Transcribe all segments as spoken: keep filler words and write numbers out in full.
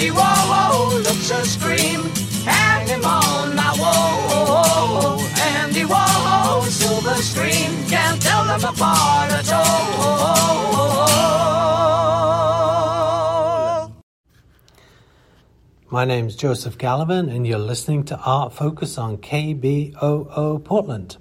Andy Warhol looks a scream. Hang him on my wall. Andy Warhol, silver screen. Can't tell them apart at all. My name's Joseph Gallivan, and you're listening to Art Focus on K B O O Portland.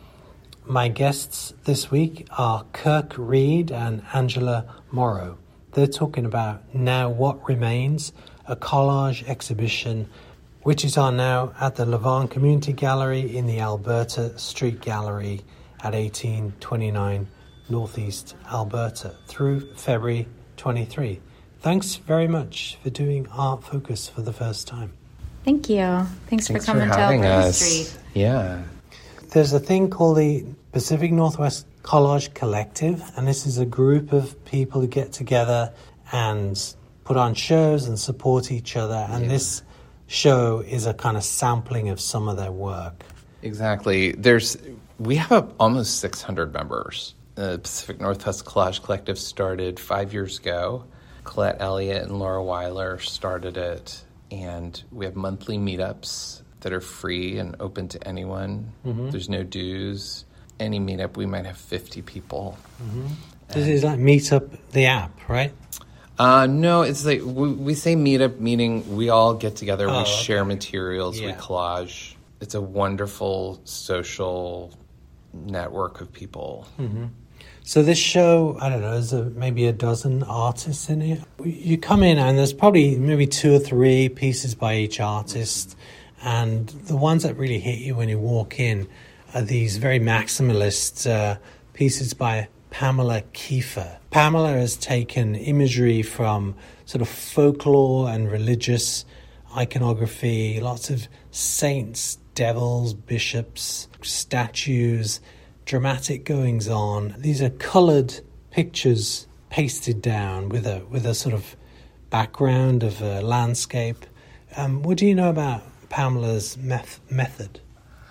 My guests this week are Kirk Reed and Angela Morrow. They're talking about Now What Remains, a collage exhibition which is on now at the Lavon Community Gallery in the Alberta Street Gallery at eighteen twenty-nine Northeast Alberta through February twenty-third. Thanks very much for doing Art Focus for the first time. Thank you. Thanks, Thanks for coming for to having Alberta us. Street. Yeah. There's a thing called the Pacific Northwest Collage Collective, and this is a group of people who get together and put on shows and support each other, and yeah. This show is a kind of sampling of some of their work. Exactly. There's we have a, almost six hundred members. The Pacific Northwest Collage Collective started five years ago. Colette Elliott and Laura Weiler started it, and we have monthly meetups that are free and open to anyone. Mm-hmm. There's no dues. Any meetup, we might have fifty people. Mm-hmm. This is like Meetup, the app, right? Uh, no, it's like we, we say meetup, meaning we all get together, oh, we okay. share materials, yeah. we collage. It's a wonderful social network of people. Mm-hmm. So this show, I don't know, there's a, maybe a dozen artists in it. You come in and there's probably maybe two or three pieces by each artist. And the ones that really hit you when you walk in are these very maximalist uh, pieces by Pamela Kiefer. Pamela has taken imagery from sort of folklore and religious iconography, lots of saints, devils, bishops, statues, dramatic goings on. These are coloured pictures pasted down with a with a sort of background of a landscape. Um, what do you know about Pamela's meth- method?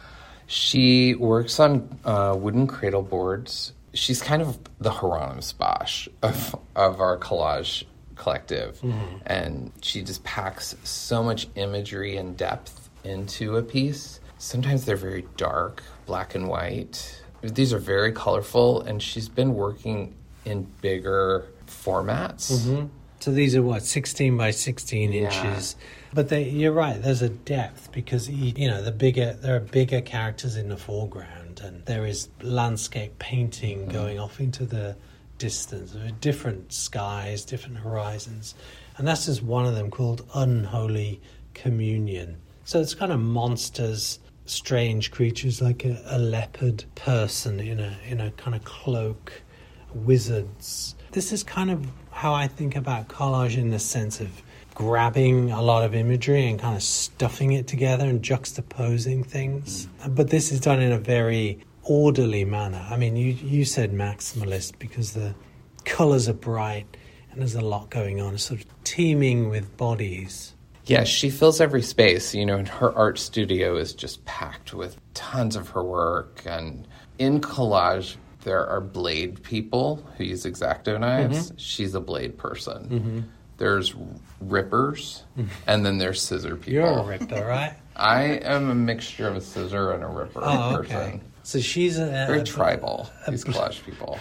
She works on uh, wooden cradle boards. She's kind of the Hieronymus Bosch of of our collage collective, mm-hmm. and she just packs so much imagery and depth into a piece. Sometimes they're very dark, black and white. These are very colorful, and she's been working in bigger formats. Mm-hmm. So these are what, sixteen by sixteen yeah. inches. But they, you're right, there's a depth because, you know, the bigger there are bigger characters in the foreground, and there is landscape painting mm-hmm. going off into the distance. There are different skies, different horizons. And that's just one of them called Unholy Communion. So it's kind of monsters, strange creatures like a, a leopard person in a in a kind of cloak, wizards. This is kind of how I think about collage in the sense of grabbing a lot of imagery and kind of stuffing it together and juxtaposing things. Mm. But this is done in a very orderly manner. I mean, you you said maximalist because the colours are bright and there's a lot going on. It's sort of teeming with bodies. Yeah, she fills every space, you know, and her art studio is just packed with tons of her work. And in collage, there are blade people who use X-Acto knives. Mm-hmm. She's a blade person. Mm-hmm. There's rippers, mm-hmm. and then there's scissor people. You're a ripper, right? I am a mixture of a scissor and a ripper oh, person. Okay. So she's a... Very a, tribal, a, these collage people.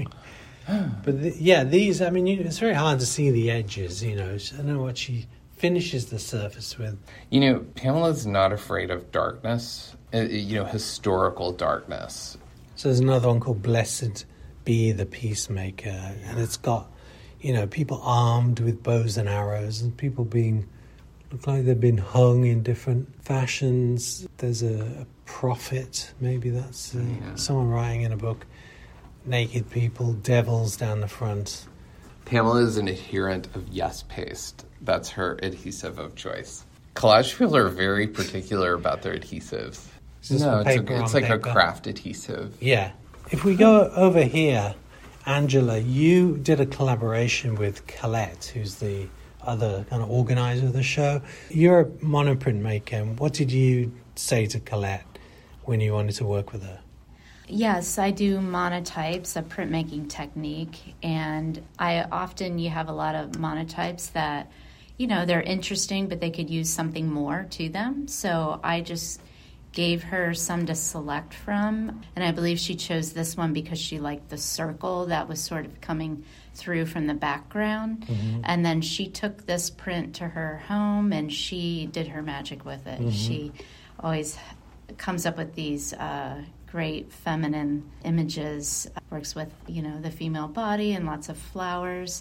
But the, yeah, these, I mean, you, it's very hard to see the edges, you know. I don't know what she finishes the surface with. You know, Pamela's not afraid of darkness, uh, you know, historical darkness. So there's another one called Blessed Be the Peacemaker, and it's got, you know, people armed with bows and arrows and people being, look like they've been hung in different fashions. There's a, a prophet, maybe that's uh, yeah. someone writing in a book. Naked people, devils down the front. Pamela is an adherent of Yes Paste. That's her adhesive of choice. Collage people are very particular about their adhesives. No, it's, a, it's like paper. a craft adhesive. Yeah. If we go over here, Angela, you did a collaboration with Colette, who's the other kind of organizer of the show. You're a monoprint maker. What did you say to Colette when you wanted to work with her? Yes, I do monotypes, a printmaking technique, and I often, you have a lot of monotypes that you know, they're interesting, but they could use something more to them. So I just gave her some to select from. And I believe she chose this one because she liked the circle that was sort of coming through from the background. Mm-hmm. And then she took this print to her home and she did her magic with it. Mm-hmm. She always comes up with these uh, great feminine images, works with, you know, the female body and lots of flowers.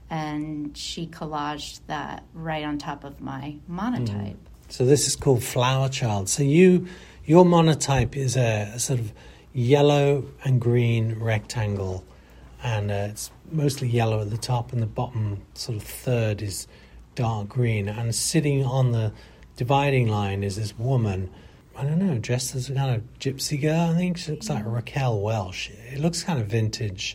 And she collaged that right on top of my monotype. Mm. So this is called Flower Child. So you, your monotype is a, a sort of yellow and green rectangle, and uh, it's mostly yellow at the top, and the bottom sort of third is dark green. And sitting on the dividing line is this woman, I don't know, dressed as a kind of gypsy girl, I think. She looks like Raquel Welch. It looks kind of vintage.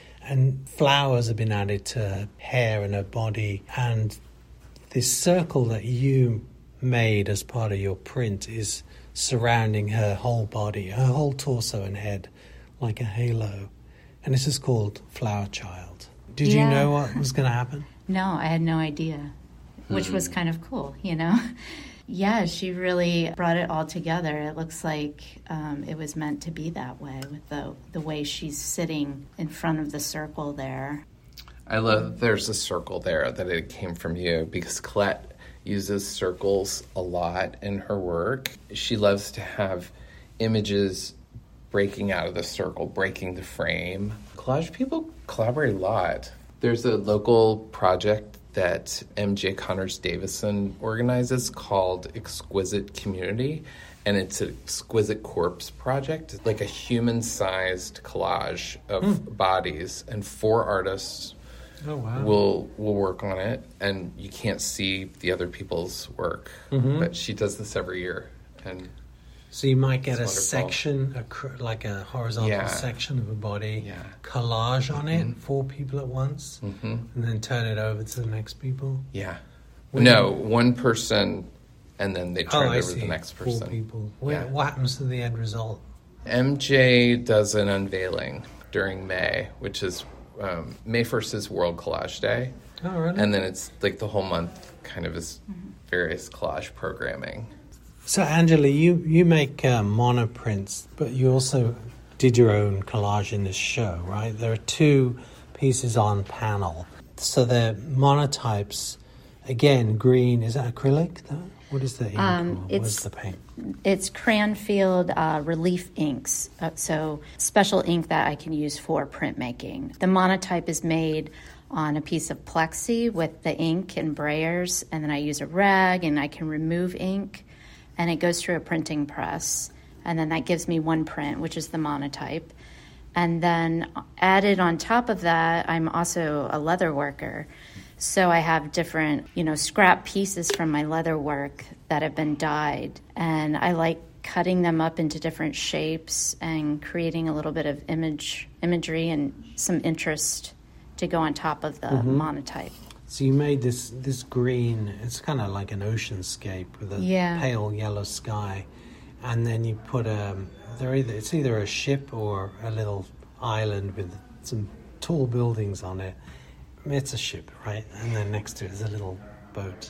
And flowers have been added to her hair and her body. And this circle that you made as part of your print is surrounding her whole body, her whole torso and head, like a halo. And this is called Flower Child. Did yeah. you know what was going to happen? No, I had no idea, which mm-hmm. was kind of cool, you know? Yeah, she really brought it all together. It looks like um, it was meant to be that way with the the way she's sitting in front of the circle there. I love there's a circle there that it came from you because Colette uses circles a lot in her work. She loves to have images breaking out of the circle, breaking the frame. Collage people collaborate a lot. There's a local project that M J Connors Davison organizes called Exquisite Community, and it's an exquisite corpse project. It's like a human-sized collage of mm. bodies, and four artists oh, wow. will will work on it, and you can't see the other people's work, mm-hmm. but she does this every year. And so you might get a wonderful. section, a cr- like a horizontal yeah. section of a body, yeah. collage on mm-hmm. it, four people at once, mm-hmm. and then turn it over to the next people? Yeah. When no, you... one person, and then they turn oh, it over see. to the next person. Four people. Where, yeah. What happens to the end result? M J does an unveiling during May, which is, um, May first is World Collage Day. Oh, really? And then it's like the whole month kind of is various collage programming. So, Angela, you, you make uh, monoprints, but you also did your own collage in this show, right? There are two pieces on panel. So they're monotypes. Again, green. Is that acrylic? What is the ink? Um, what is the paint? It's Cranfield uh, Relief Inks. Uh, so special ink that I can use for printmaking. The monotype is made on a piece of plexi with the ink and brayers, and then I use a rag, and I can remove ink. And it goes through a printing press. And then that gives me one print, which is the monotype. And then added on top of that, I'm also a leather worker. So I have different, you know, scrap pieces from my leather work that have been dyed. And I like cutting them up into different shapes and creating a little bit of image imagery and some interest to go on top of the mm-hmm. monotype. So you made this this green, it's kind of like an oceanscape with a yeah. pale yellow sky. And then you put a, they're either, it's either a ship or a little island with some tall buildings on it. I mean, it's a ship, right? And then next to it is a little boat.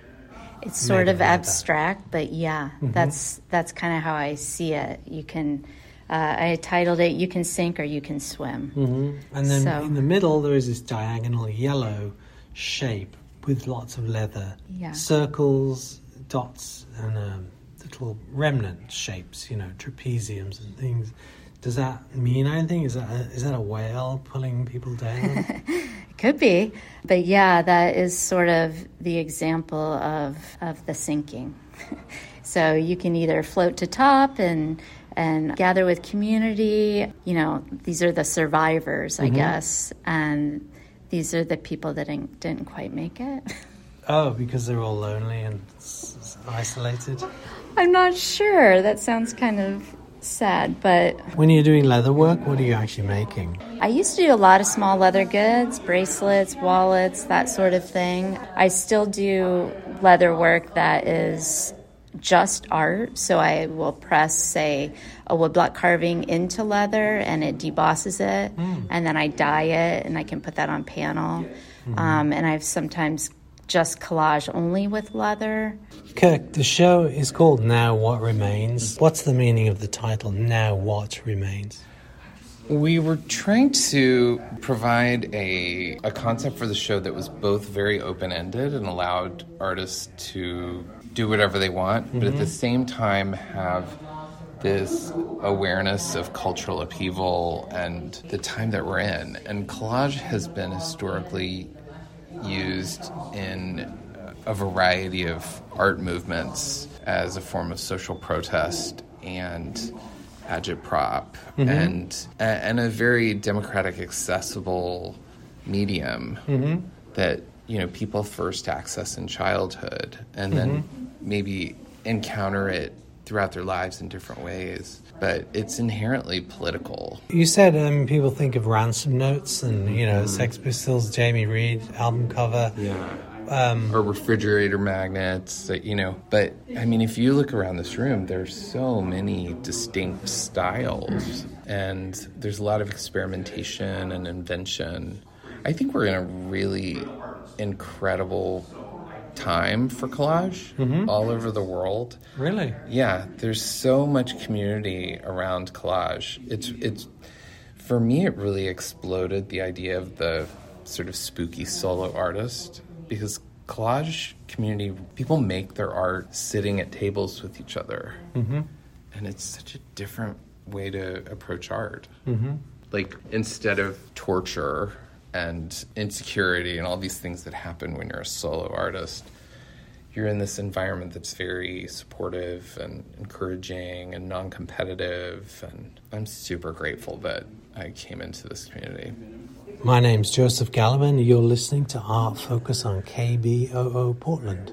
It's sort of abstract, but yeah, mm-hmm. that's that's kind of how I see it. You can, uh, I titled it, You Can Sink or You Can Swim. Mm-hmm. And then so. in the middle there is this diagonal yellow shape with lots of leather, yeah. circles, dots, and um, little remnant shapes, you know, trapeziums and things. Does that mean anything? Is that a, is that a whale pulling people down? It could be, but yeah, that is sort of the example of of the sinking. So you can either float to top and and gather with community. You know, these are the survivors, I mm-hmm. guess, and these are the people that didn't, didn't quite make it. Oh, because they're all lonely and s- s- isolated? I'm not sure. That sounds kind of sad, but... When you're doing leather work, what are you actually making? I used to do a lot of small leather goods, bracelets, wallets, that sort of thing. I still do leather work that is just art, so I will press, say, a woodblock carving into leather and it debosses it, mm. and then I dye it and I can put that on panel. Mm-hmm. Um, and I've sometimes just collage only with leather. Kirk, the show is called Now What Remains. What's the meaning of the title, Now What Remains? We were trying to provide a, a concept for the show that was both very open-ended and allowed artists to do whatever they want, mm-hmm. but at the same time have this awareness of cultural upheaval and the time that we're in. And collage has been historically used in a variety of art movements as a form of social protest and agitprop, mm-hmm. and and a very democratic, accessible medium mm-hmm. that, you know, people first access in childhood and mm-hmm. then maybe encounter it throughout their lives in different ways. But it's inherently political. You said um, people think of ransom notes and, you know, mm-hmm. Sex Pistols, Jamie Reed album cover. Yeah. Um, or refrigerator magnets, you know. But, I mean, if you look around this room, there's so many distinct styles. And there's a lot of experimentation and invention. I think we're in a really incredible time for collage mm-hmm. all over the world. Really? Yeah, there's so much community around collage. It's it's for me it really exploded the idea of the sort of spooky solo artist, because collage community, people make their art sitting at tables with each other. Mm-hmm. And it's such a different way to approach art. Mm-hmm. Like, instead of torture and insecurity and all these things that happen when you're a solo artist, you're in this environment that's very supportive and encouraging and non-competitive, and I'm super grateful that I came into this community. My name's Joseph Gallivan. You're listening to Art Focus on K B O O Portland.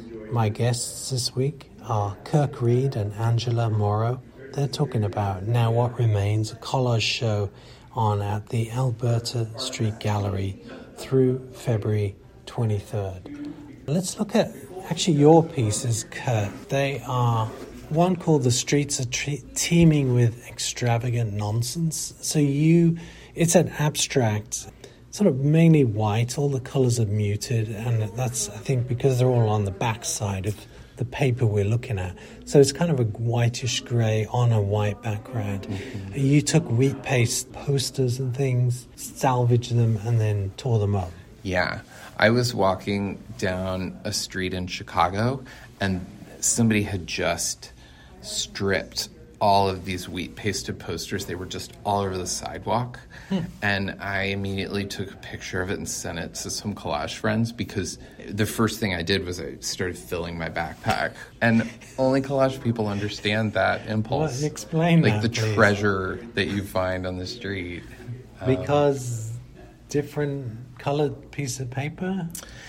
My guests this week are Kirk Reed and Angela Morrow. They're talking about Now What Remains, a collage show on at the Alberta Street Gallery through February twenty-third. Let's look at actually your pieces, Kurt. They are one called The Streets Are tre- Teeming with Extravagant Nonsense. So you, it's an abstract, sort of mainly white. All the colors are muted, and that's, I think, because they're all on the back side of the paper we're looking at. So it's kind of a whitish grey on a white background. Mm-hmm. You took wheat paste posters and things, salvaged them, and then tore them up. Yeah. I was walking down a street in Chicago, and somebody had just stripped all of these wheat pasted posters. They were just all over the sidewalk. Hmm. And I immediately took a picture of it and sent it to some collage friends, because the first thing I did was I started filling my backpack. And only collage people understand that impulse. Well, explain like that, the please. Treasure that you find on the street. Because um, different colored piece of paper?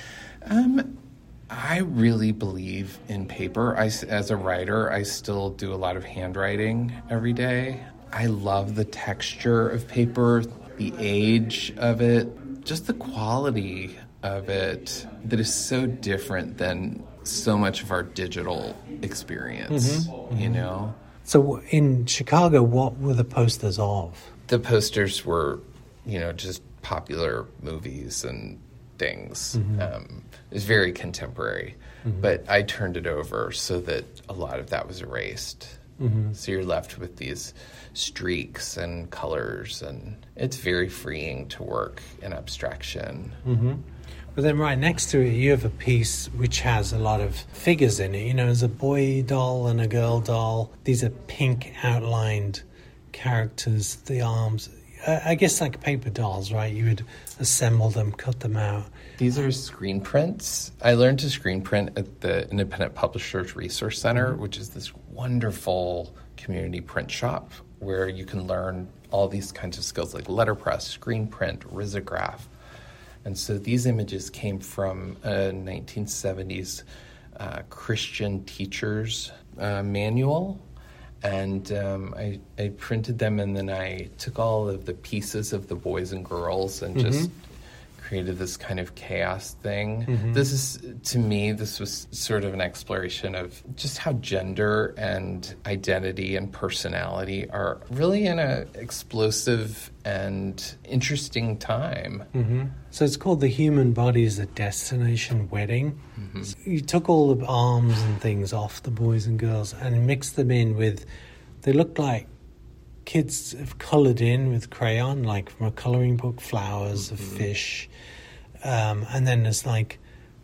Um, I really believe in paper. I, as a writer, I still do a lot of handwriting every day. I love the texture of paper, the age of it, just the quality of it that is so different than so much of our digital experience, mm-hmm. you know? So in Chicago, what were the posters of? The posters were, you know, just popular movies and things. Mm-hmm. Um, it was very contemporary, mm-hmm. but I turned it over so that a lot of that was erased. Mm-hmm. So you're left with these streaks and colors, and it's very freeing to work in abstraction. Mm-hmm. But then right next to it, you have a piece which has a lot of figures in it. You know, there's a boy doll and a girl doll. These are pink outlined characters, the arms. I guess like paper dolls, right? You would assemble them, cut them out. These are screen prints. I learned to screen print at the Independent Publishers Resource Center, which is this wonderful community print shop where you can learn all these kinds of skills like letterpress, screen print, risograph. And so these images came from a nineteen seventies uh, Christian teacher's uh, manual. And um, I, I printed them, and then I took all of the pieces of the boys and girls and mm-hmm. just created this kind of chaos thing. Mm-hmm. This is, to me, this was sort of an exploration of just how gender and identity and personality are really in a explosive and interesting time. Mm-hmm. So it's called The Human Body is a Destination Wedding. Mm-hmm. So you took all the arms and things off the boys and girls and mixed them in with, they looked like kids have coloured in with crayon, like from a colouring book, flowers mm-hmm. of fish. Um, and then there's like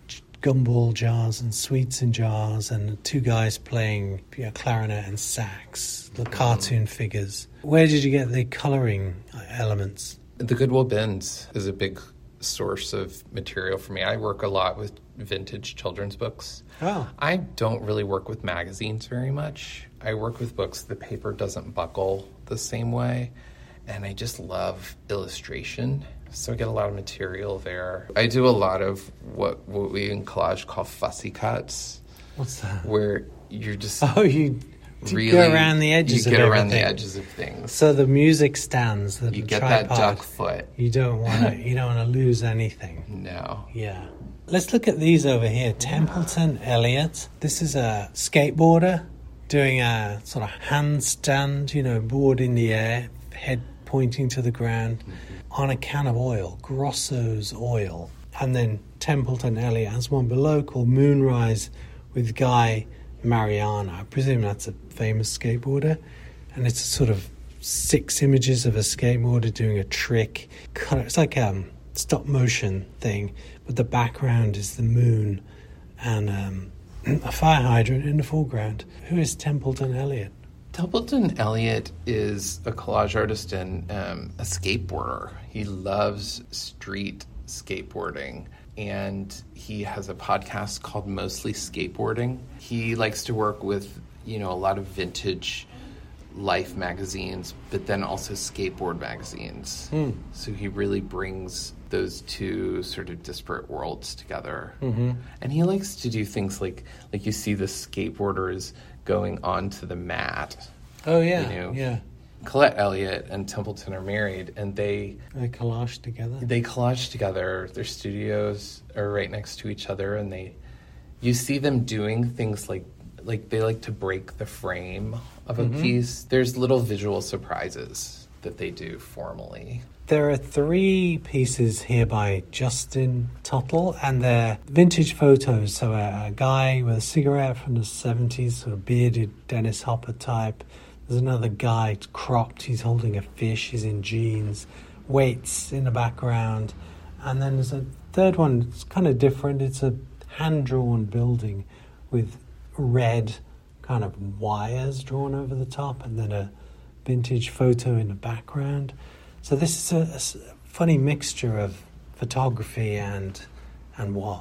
gumball jars and sweets in jars and two guys playing you know, clarinet and sax, the cartoon mm. figures. Where did you get the colouring elements? The Goodwill bins is a big source of material for me. I work a lot with vintage children's books. Oh. I don't really work with magazines very much. I work with books the paper doesn't buckle the same way, and I just love illustration. So I get a lot of material there. I do a lot of what what we in collage call fussy cuts. What's that? Where you're just oh you really go around the edges. You of get everything. around the edges of things. So the music stands. The you get tripod, that duck foot. You don't want to. You don't want to lose anything. No. Yeah. Let's look at these over here. Templeton Elliott. This is a skateboarder doing a sort of handstand. You know, board in the air, head pointing to the ground. Mm-hmm. On a can of oil, Grosso's oil. And then Templeton Elliott has one below called Moonrise with Guy Mariano. I presume that's a famous skateboarder. And it's sort of six images of a skateboarder doing a trick. It's like a stop motion thing, but the background is the moon and um, a fire hydrant in the foreground. Who is Templeton Elliott? Templeton Elliott is a collage artist and um, a skateboarder. He loves street skateboarding, and he has a podcast called Mostly Skateboarding. He likes to work with, you know, a lot of vintage Life magazines, but then also skateboard magazines. Mm. So he really brings those two sort of disparate worlds together. Mm-hmm. And he likes to do things like, like you see the skateboarders going onto the mat. Oh, yeah, you know, yeah. Colette Elliott and Templeton are married, and they... They collage together? They collage together. Their studios are right next to each other, and they... You see them doing things like... Like, they like to break the frame of a mm-hmm. piece. There's little visual surprises that they do formally. There are three pieces here by Justin Tuttle, and they're vintage photos. So a, a guy with a cigarette from the seventies, sort of bearded Dennis Hopper type. There's another guy cropped, he's holding a fish, he's in jeans, weights in the background. And then there's a third one, it's kind of different. It's a hand-drawn building with red kind of wires drawn over the top, and then a vintage photo in the background. So this is a, a funny mixture of photography and and what?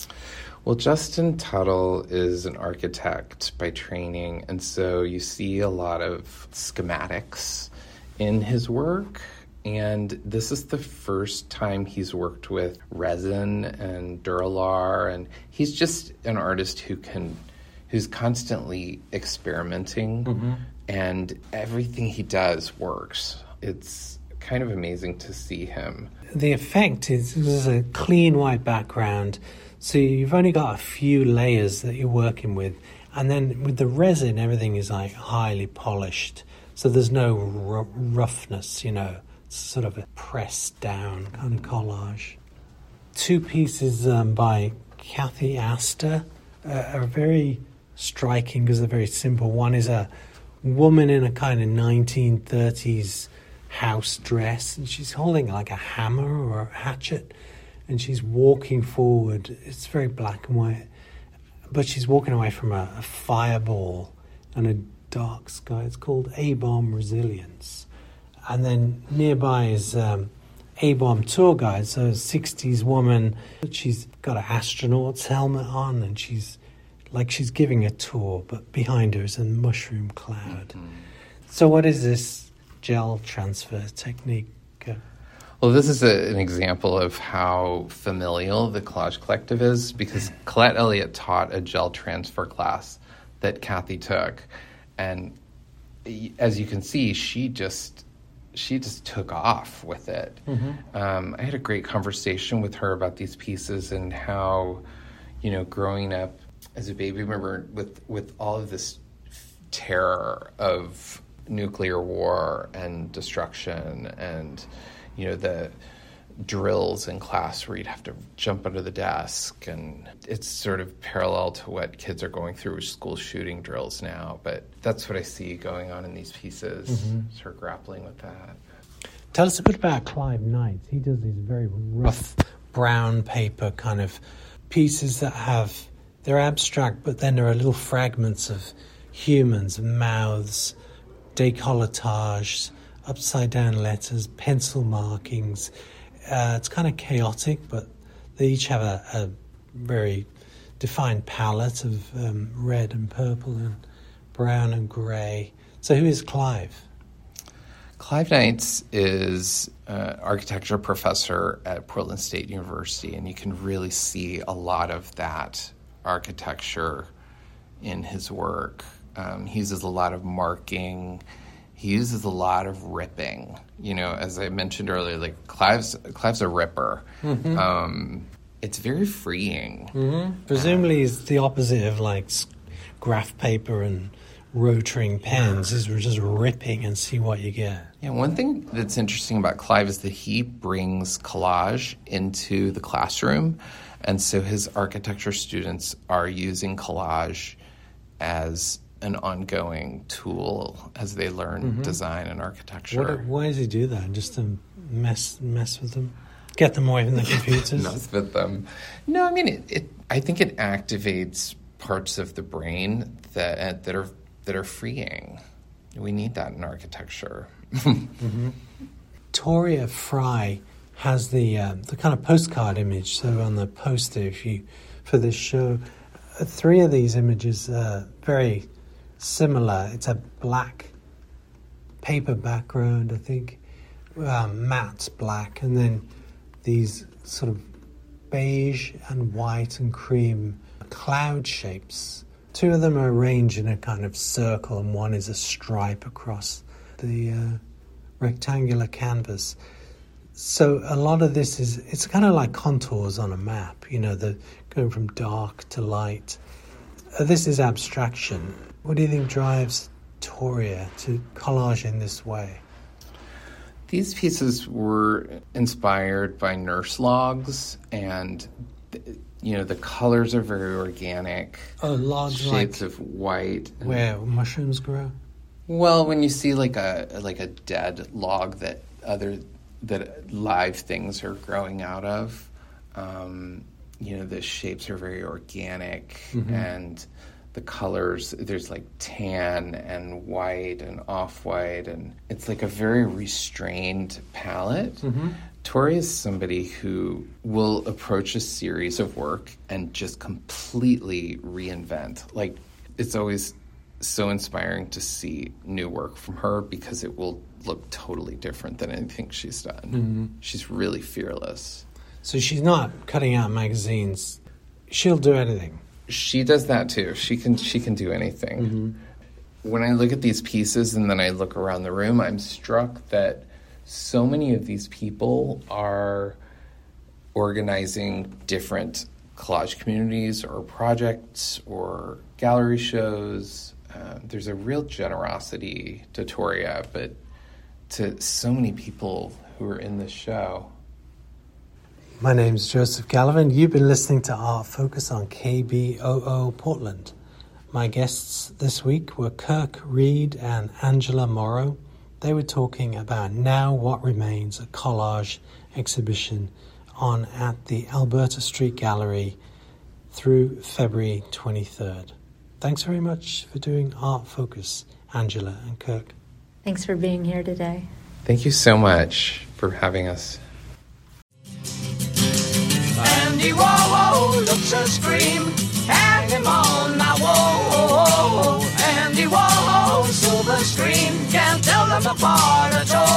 Well, Justin Tuttle is an architect by training, and so you see a lot of schematics in his work. And this is the first time he's worked with resin and Duralar, and he's just an artist who can, who's constantly experimenting, mm-hmm. and everything he does works. It's kind of amazing to see him. The effect is there's a clean white background, so you've only got a few layers that you're working with, and then with the resin, everything is like highly polished, so there's no r- roughness, you know. It's sort of a pressed down kind of collage. Two pieces um, by Kathy Astor uh, are very striking because they're very simple. One is a woman in a kind of nineteen thirties house dress, and she's holding like a hammer or a hatchet, and she's walking forward. It's very black and white, but she's walking away from a, a fireball and a dark sky. It's called A-Bomb Resilience. And then nearby is um, A-Bomb Tour Guide, so a sixties woman. She's got an astronaut's helmet on, and she's like she's giving a tour, but behind her is a mushroom cloud. Mm-hmm. So what is this gel transfer technique? Well, this is a, an example of how familial the Collage Collective is, because Colette Elliott taught a gel transfer class that Kathy took. And as you can see, she just she just took off with it. Mm-hmm. Um, I had a great conversation with her about these pieces and how, you know, growing up as a baby boomer with, with all of this terror of nuclear war and destruction and, you know, the drills in class where you'd have to jump under the desk, and it's sort of parallel to what kids are going through with school shooting drills now, but that's what I see going on in these pieces, mm-hmm. sort of grappling with that. Tell us a bit about Clive Knight. He does these very rough brown paper kind of pieces that have, they're abstract, but then there are little fragments of humans, mouths, décolletage, upside down letters, pencil markings. Uh, it's kind of chaotic, but they each have a, a very defined palette of um, red and purple and brown and grey. So who is Clive? Clive Knight is an architecture professor at Portland State University, and you can really see a lot of that architecture in his work. Um, he uses a lot of marking. He uses a lot of ripping. You know, as I mentioned earlier, like Clive's Clive's a ripper. Mm-hmm. Um, it's very freeing. Mm-hmm. Presumably, uh, it's the opposite of like graph paper and rotaring pens. Is we're just ripping and see what you get. Yeah, one thing that's interesting about Clive is that he brings collage into the classroom, and so his architecture students are using collage as an ongoing tool as they learn mm-hmm. design and architecture. What, why does he do that? Just to mess mess with them? Get them away from the computers? Mess with them. No, I mean, it, it, I think it activates parts of the brain that uh, that are that are freeing. We need that in architecture. mm-hmm. Toria Fry has the uh, the kind of postcard image. So on the poster, if you for this show, uh, three of these images are very similar. It's a black paper background, I think, um, matte black, and then these sort of beige and white and cream cloud shapes. Two of them are arranged in a kind of circle, and one is a stripe across the uh, rectangular canvas. So a lot of this is, it's kind of like contours on a map, you know, the going from dark to light. Uh, this is abstraction. What do you think drives Toria to collage in this way? These pieces were inspired by nurse logs, and you know the colors are very organic. Oh, logs shades like of white. Where mushrooms grow? Well, when you see like a like a dead log that other that live things are growing out of, um, you know the shapes are very organic, mm-hmm. and the colors, there's like tan and white and off-white, and it's like a very restrained palette. Mm-hmm. Tori is somebody who will approach a series of work and just completely reinvent. Like, it's always so inspiring to see new work from her because it will look totally different than anything she's done. Mm-hmm. She's really fearless. So she's not cutting out magazines. She'll do anything. She does that too. She can she can do anything. Mm-hmm. When I look at these pieces and then I look around the room, I'm struck that so many of these people are organizing different collage communities or projects or gallery shows. Uh, there's a real generosity to Toria, but to so many people who are in this show. My name's Joseph Gallivan. You've been listening to Art Focus on K B O O Portland. My guests this week were Kirk Reed and Angela Morrow. They were talking about Now What Remains, a collage exhibition on at the Alberta Street Gallery through February twenty-third. Thanks very much for doing Art Focus, Angela and Kirk. Thanks for being here today. Thank you so much for having us. Andy Warhol looks a scream, hang him on my wall. Andy Warhol, silver screen, can't tell them apart at all.